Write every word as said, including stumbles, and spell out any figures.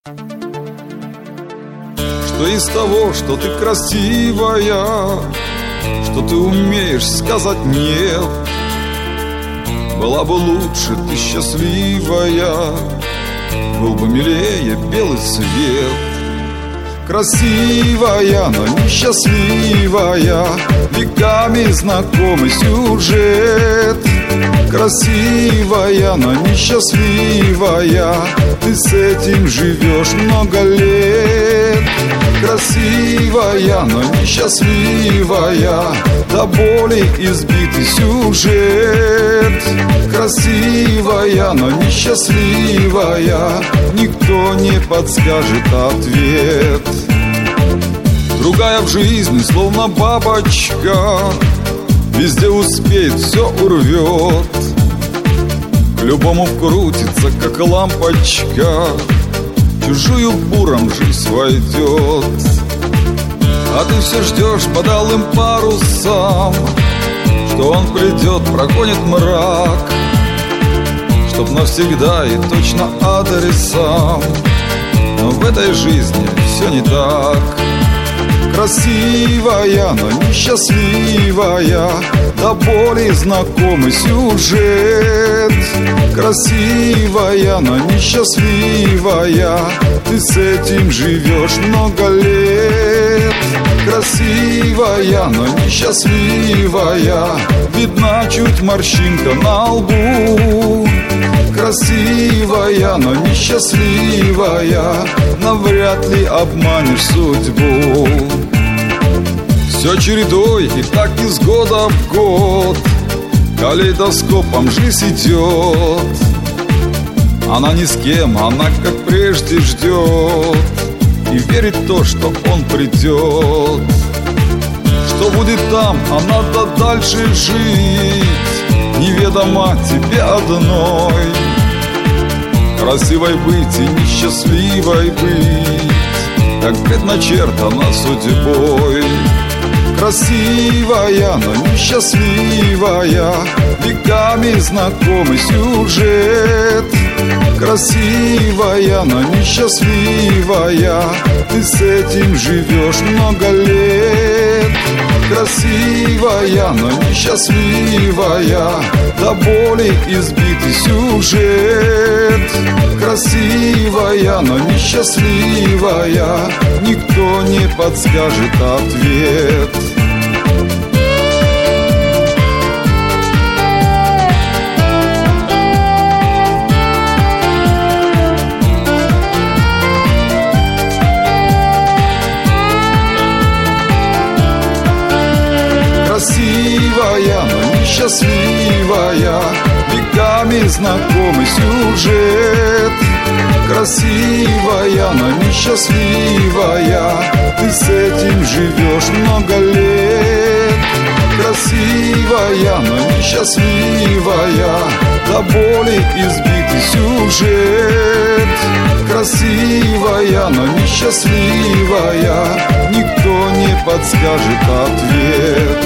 Что из того, что ты красивая, что ты умеешь сказать «нет», была бы лучше ты счастливая, был бы милее белый свет. Красивая, но несчастливая, веками знакомый сюжет. Красивая, но несчастливая, ты с этим живешь много лет. Красивая, но несчастливая, до боли избитый сюжет. Красивая, но несчастливая, никто не подскажет ответ. Другая в жизни, словно бабочка, везде успеет, все урвет. К любому вкрутится, как лампочка, чужую буром жизнь войдет. А ты все ждешь под алым парусом, что он придет, прогонит мрак, чтоб навсегда и точно адресом. Но в этой жизни все не так. Красивая, но несчастливая, до боли знакомый сюжет. Красивая, но несчастливая, ты с этим живешь много лет. Красивая, но несчастливая, видна чуть морщинка на лбу. Красивая, но несчастливая, навряд ли обманешь судьбу. Все чередой и так из года в год, калейдоскопом жизнь идет. Она ни с кем, она как прежде ждет и верит в то, что он придет. Что будет там, а надо дальше жить, неведомо тебе одной. Красивой быть и несчастливой быть, как предначертано судьбой. Красивая, но несчастливая, веками знакомый сюжет. Красивая, но несчастливая, ты с этим живешь много лет. Красивая, но несчастливая, до боли избитый сюжет. Красивая, но несчастливая, никто не подскажет ответ. Красивая, но несчастливая, веками знакомый сюжет. Красивая, но несчастливая, ты с этим живешь много лет. Красивая, но несчастливая, до боли избитый сюжет. Красивая, но несчастливая, никто не подскажет ответ.